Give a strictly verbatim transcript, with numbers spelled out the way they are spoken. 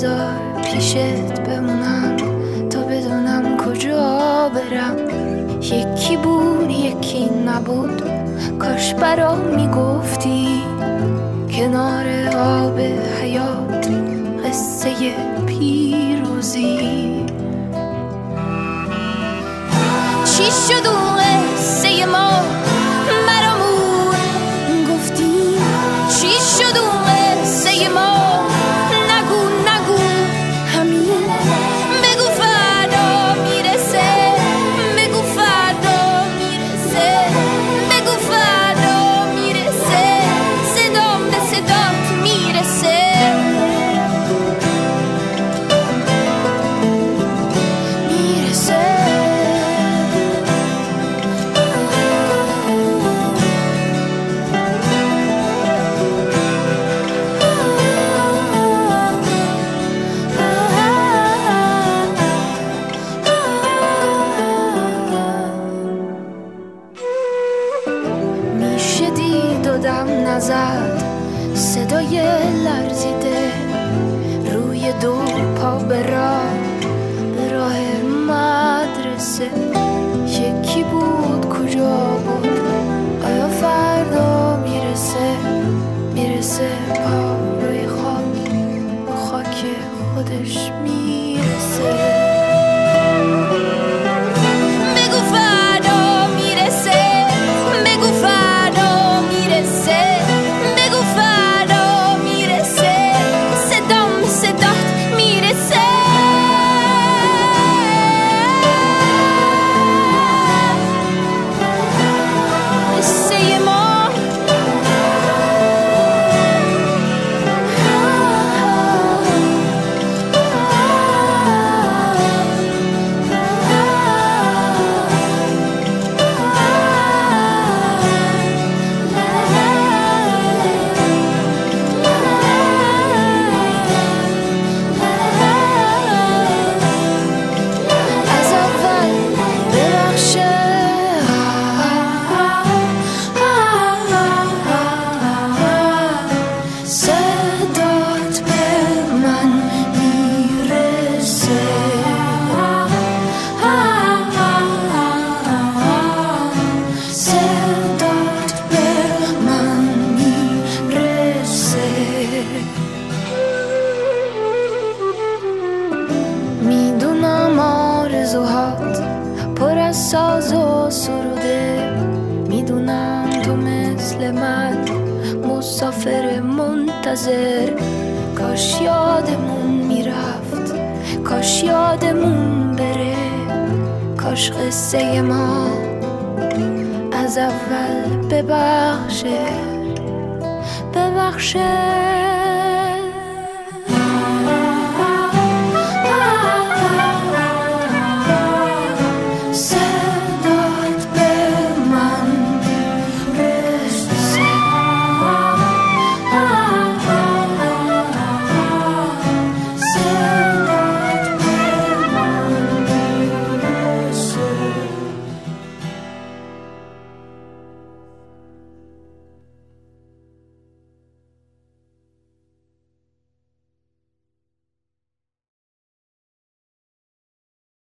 بذار پیشت بمونم تا بدونم کجا برم. یکی بود یکی نبود، کاش برام میگفتی کنار آب حیات قصه پیروزی. چی شد اون قصه ما برامون گفتی؟ چی شد اون قصه ما؟ نگو نگو همین بگو فردا میرسه، بگو فردا میرسه، بگو فردا میرسه، صدام به صدات میرسه. دم نزد صدای لرزیده روی دو پا به راه به راه مدرسه. یکی بود کجا بود؟ آیا فردا میرسه؟ میرسه پا روی خاک به خاک خودش میرسه. بگو فردا میرسه، بگو فردا میرسه، بگو فردا میرسه، صدام صدات میرسه. قصه ما میدونم آرزوهات پر از ساز و سروده، میدونم تو مثل من مسافر منتظر. کاش یادمون میرفت، کاش یادمون بره، کاش قصه ما از اول ببخشه ببخشه.